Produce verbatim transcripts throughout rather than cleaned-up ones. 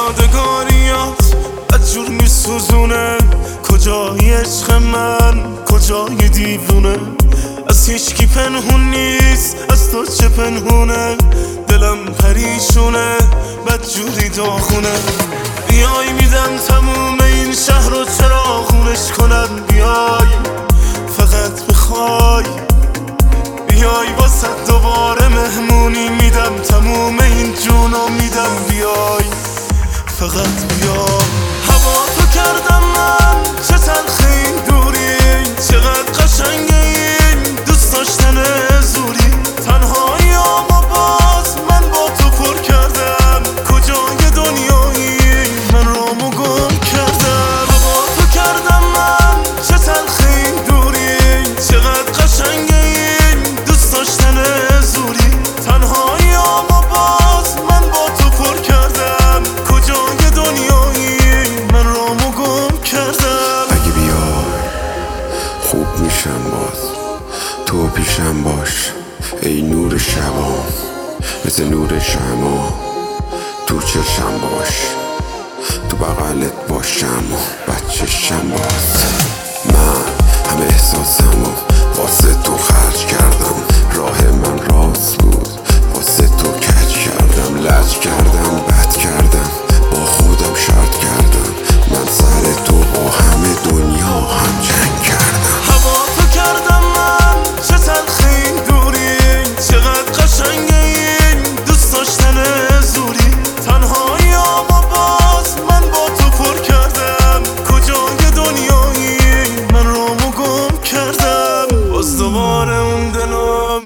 یادگاریات بدجور میسوزونه. کجای عشق من، کجای دیوونه؟ از هیچکی پنهون نیست، از تو چه پنهونه؟ دلم پریشونه، بدجوری داغونه. بیای میدم تموم این شهر رو چراغونش کنم. بیای فقط بخوای، بیای واسه دوباره مهمونی میدم. تموم این جونو میدم، بیای فقط بیای. هوا تو کردم من، چه تلخی این دوری، چقدر قشنگه این دوست داشتن زوری. تنهایی اما باز من با تو پر کردم. کجای دنیایی من رامو گم کردم. هوا تو کردم من، چه تلخی این دوری، چقدر قشنگه این دوست داشتن زوری. تنهایی اما باز من با تو پر کردم. کجای دنیایی من رامو گم کردم. اگه بیای خوب میشم باز، تو پیشم باش ای نور شبام. مثل نور شما تو چشم باش، تو بغلت باشم و بچشم باز. من همه احساسمو واسه تو خرج کردم. راه من راست بود، واسه تو کج کردم. لج کردم، بد کردم، با خودم شرط کردم. من سر تو با همه دنیا هم جنگ کردم. هوا تو کردم من، چه تلخی این دوری، چقدر قشنگه این دوست داشتن زوری. تنهایی اما باز من با تو پر کردم. کجای دنیایی من رامو گم کردم. باز دوباره اون دلم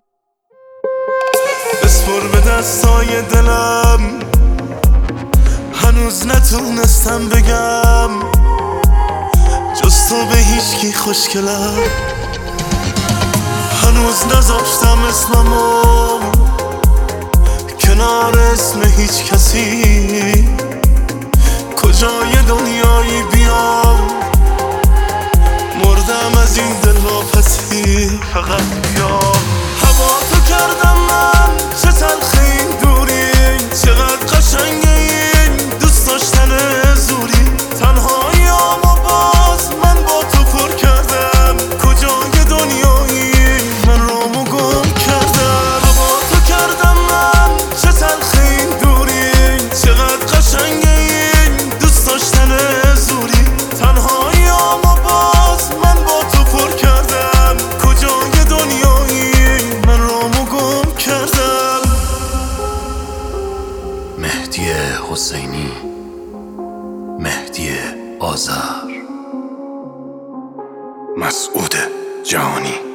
بسپر به دستای دلم. هنوز نتونستم بگم جز تو به هیچکی خوشگلم. هنوز نذاشتم اسممو کنار اسم هیچ کسی. کجای دنیایی بیام، مردم از این دلواپسی. فقط بیا. هوا تو کردم من، چه تلخی این دوری، چقدر قشنگه این دوست داشتن زوری. تنهایی اما باز من با تو پر کردم. کجای دنیایی من رامو گم کردم. هوا تو کردم من، چه تلخی این دوری، چقدر قشنگه این دوست داشتن زوری. تنهایی اما باز من با تو پر کردم. کجای دنیایی من رامو گم کردم. مهدی حسینی، مهدی آذر، مسعود جهانی.